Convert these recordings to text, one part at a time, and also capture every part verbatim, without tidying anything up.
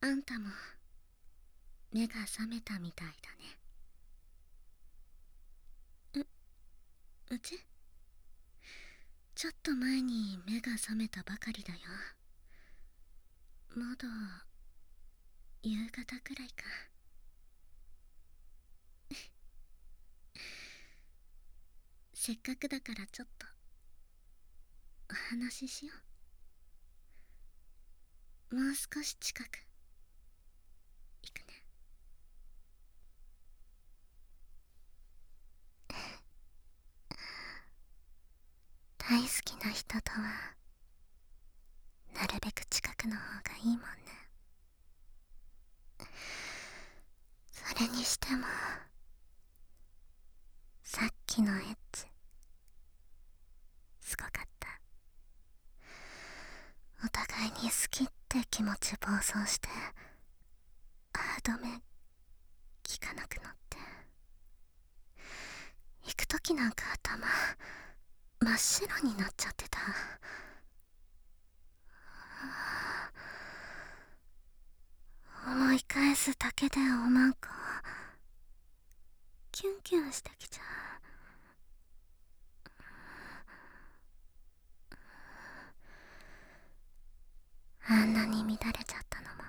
あんたも目が覚めたみたいだね。う、うちちょっと前に目が覚めたばかりだよ。まだ夕方くらいか。せっかくだからちょっとお話ししよう。もう少し近く行くね。大好きな人とはなるべく近くの方がいいもんね。それにしてもさっきのエッチすごかった。お互いに好きって気持ち暴走して歯止め効かなくなって、行く時なんか頭真っ白になっちゃってた。思い返すだけでおまんこキュンキュンしてきちゃう。あんなに乱れちゃったのも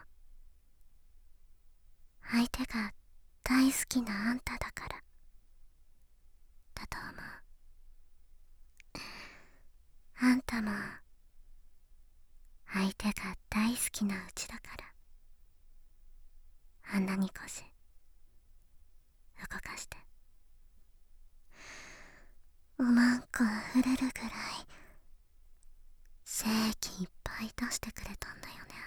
相手が大好きなあんただからだと思う。あんたも相手が大好きなうちだからあんなに腰動かしておまんこ触れるぐらい精液いっぱい出してくれたんだよね。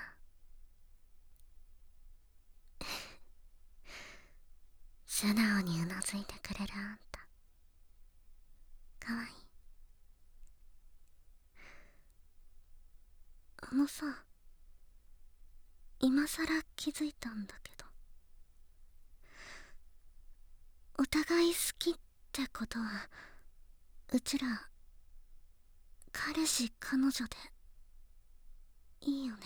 素直にうなずいてくれるあんたかわいい。あのさ、今さら気づいたんだけど、お互い好きってことはうちら彼氏彼女でいいよね。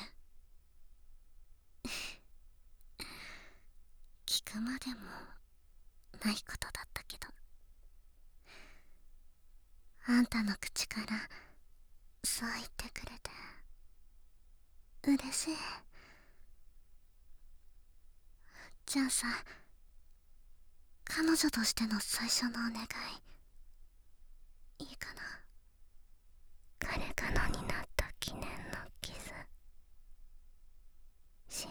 聞くまでもないことだったけど、あんたの口からそう言ってくれて嬉しい。じゃあさ、彼女としての最初のお願いいいかな。彼かのになった記念のキスしよ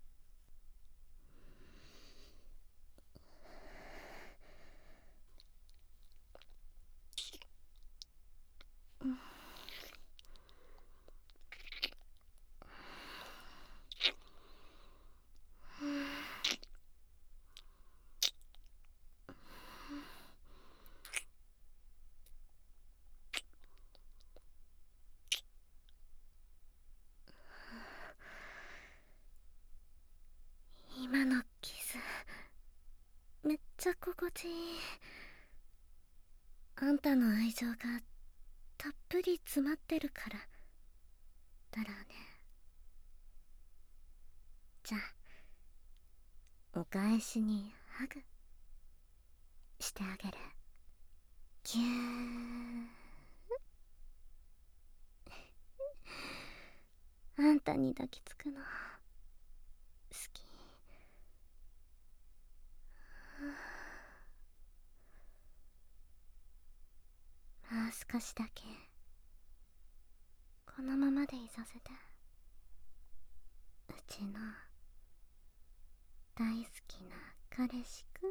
う。うん、今のキスめっちゃ心地いい。あんたの愛情がたっぷり詰まってるからだろうね。じゃあお返しにハグしてあげる。ぎゅー。あんたに抱きつくの好き。もう少しだけこのままでいさせて。うちの大好きな彼氏くん。